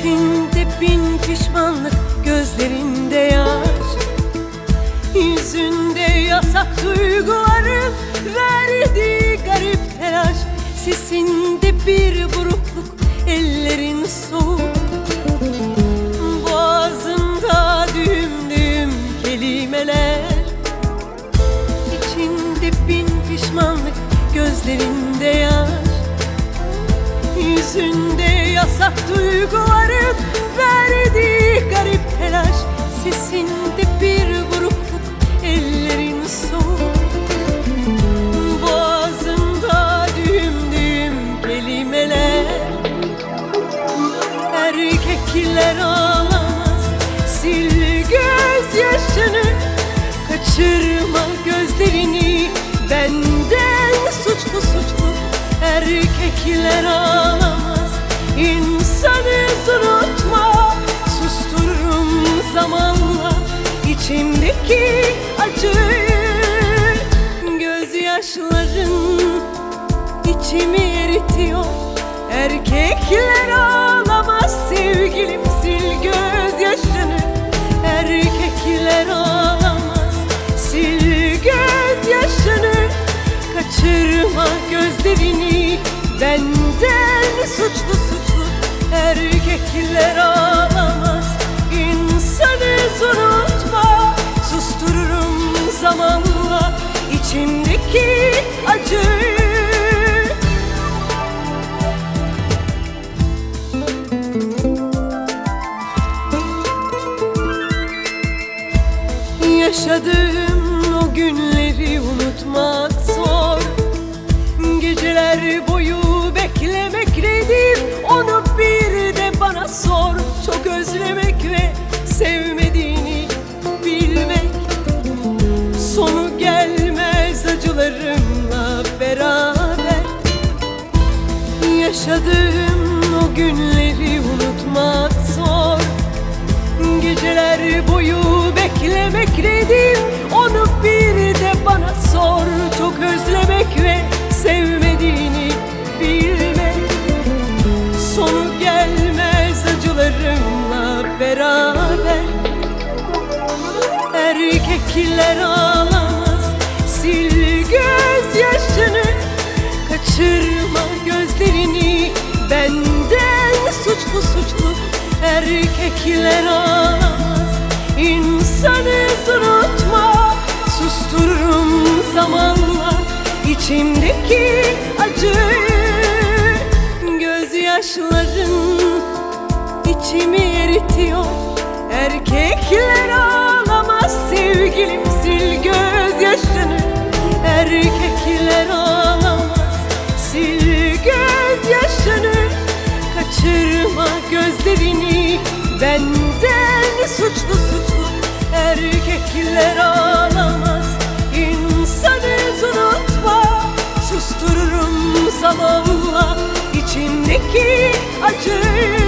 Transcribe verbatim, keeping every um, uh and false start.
İçinde bin pişmanlık, gözlerinde yaş, yüzünde yasak duyguların verdiği garip telaş. Sesinde bir burukluk, ellerin soğuk, boğazında düğüm düğüm kelimeler. İçinde bin pişmanlık, gözlerinde yaş, yüzünde yasak duyguların verdiği garip telaş. Sesinde bir burukluk, ellerin soğuk, boğazında düğüm düğüm kelimeler. Erkekler ağlamaz, sil gözyaşını, kaçırma gözlerini benden suçlu suçlu. Erkekler ağlamaz, insanı unutma, sustururum zamanla içimdeki acıyı. Gözyaşların içimi eritiyor. Erkekler ağlamaz, sevgilim sil gözyaşını. Erkekler ağlamaz, sil gözyaşını, kaçırma gözlerini benden suçlu suçlu. Erkekler ağlamaz, insanı unutma, sustururum zamanla içimdeki acıyı. Yaşadığım o günleri unutmak zor. Geceler boyu beklemek nedir, onu bir de bana sor. Çok özlemek ve sevmediğini bilmek, sonu gelmez acılarımla beraber. Yaşadığım o günleri unutmak zor. Geceler boyu beklemek nedir, onu bir de bana sor. Çok özlemek ve sevmediğini bilmek, sonu gelmez acılarımla beraber. Erkekler ağlamaz, sil gözyaşını, kaçırma gözlerini benden suçlu suçlu. Erkekler ağlamaz, insanı unutma, sustururum zamanla içimdeki acıyı. Gözyaşların içimi eritiyor. Erkekler ağlamaz, sevgilim sil gözyaşını. Erkekler ağlamaz, sil gözyaşını, kaçırma gözlerini benden suçlu suçlu. Erkekler ağlamaz, insanı unutma, sustururum zamanla içimdeki acıyı.